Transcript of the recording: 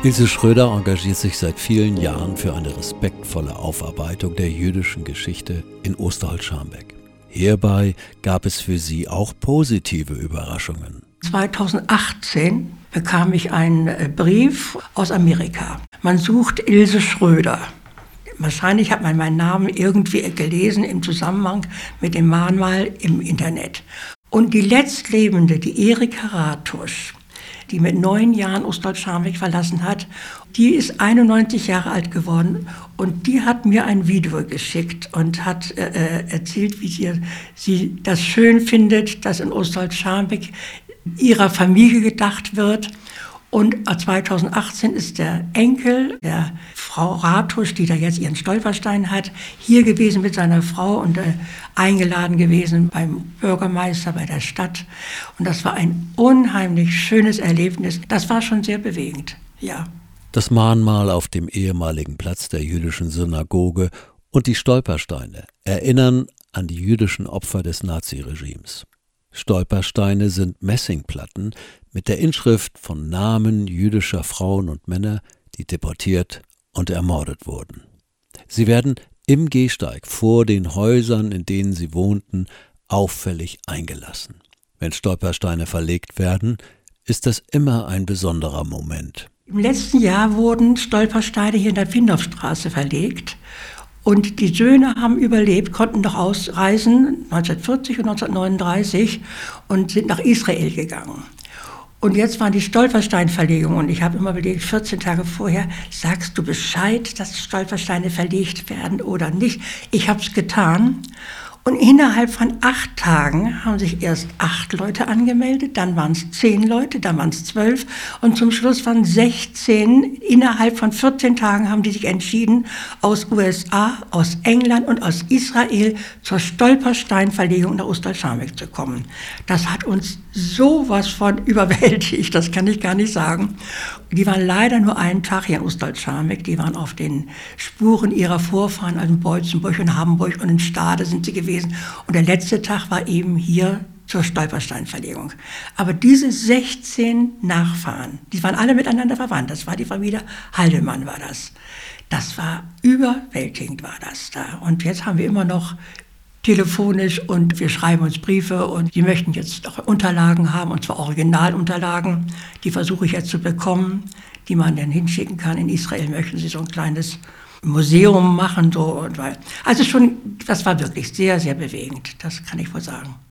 Ilse Schröder engagiert sich seit vielen Jahren für eine respektvolle Aufarbeitung der jüdischen Geschichte in Osterholz-Scharmbeck. Hierbei gab es für sie auch positive Überraschungen. 2018 bekam ich einen Brief aus Amerika. Man sucht Ilse Schröder. Wahrscheinlich hat man meinen Namen irgendwie gelesen im Zusammenhang mit dem Mahnmal im Internet. Und die Letztlebende, die Erika Ratusch, die mit 9 Jahren Osterholz-Scharmbeck verlassen hat, die ist 91 Jahre alt geworden und die hat mir ein Video geschickt und hat erzählt, wie sie das schön findet, dass in Osterholz-Scharmbeck ihrer Familie gedacht wird. Und 2018 ist der Enkel der Frau Ratusch, die da jetzt ihren Stolperstein hat, hier gewesen mit seiner Frau und eingeladen gewesen beim Bürgermeister, bei der Stadt. Und das war ein unheimlich schönes Erlebnis. Das war schon sehr bewegend, ja. Das Mahnmal auf dem ehemaligen Platz der jüdischen Synagoge und die Stolpersteine erinnern an die jüdischen Opfer des Naziregimes. Stolpersteine sind Messingplatten mit der Inschrift von Namen jüdischer Frauen und Männer, die deportiert und ermordet wurden. Sie werden im Gehsteig vor den Häusern, in denen sie wohnten, auffällig eingelassen. Wenn Stolpersteine verlegt werden, ist das immer ein besonderer Moment. Im letzten Jahr wurden Stolpersteine hier in der Findorfstraße verlegt. Und die Söhne haben überlebt, konnten noch ausreisen, 1940 und 1939, und sind nach Israel gegangen. Und jetzt waren die Stolpersteinverlegungen. Und ich habe immer überlegt, 14 Tage vorher, sagst du Bescheid, dass Stolpersteine verlegt werden oder nicht? Ich habe es getan. Und innerhalb von 8 Tagen haben sich erst 8 Leute angemeldet, dann waren es 10 Leute, dann waren es 12 und zum Schluss waren 16. Innerhalb von 14 Tagen haben die sich entschieden, aus USA, aus England und aus Israel zur Stolpersteinverlegung nach Osterholz-Scharmbeck zu kommen. Das hat uns sowas von überwältigt, das kann ich gar nicht sagen. Die waren leider nur einen Tag hier in Osterholz-Scharmbeck, die waren auf den Spuren ihrer Vorfahren, also in Beutzenburg und Hamburg und in Stade sind sie gewesen. Und der letzte Tag war eben hier zur Stolpersteinverlegung. Aber diese 16 Nachfahren, die waren alle miteinander verwandt. Das war die Familie Haldemann, war das. Das war überwältigend, war das da. Und jetzt haben wir immer noch telefonisch und wir schreiben uns Briefe und die möchten jetzt auch Unterlagen haben, und zwar Originalunterlagen. Die versuche ich jetzt zu bekommen, die man dann hinschicken kann. In Israel möchten sie so ein kleines Museum machen. So. Also schon, das war wirklich sehr, sehr bewegend, das kann ich wohl sagen.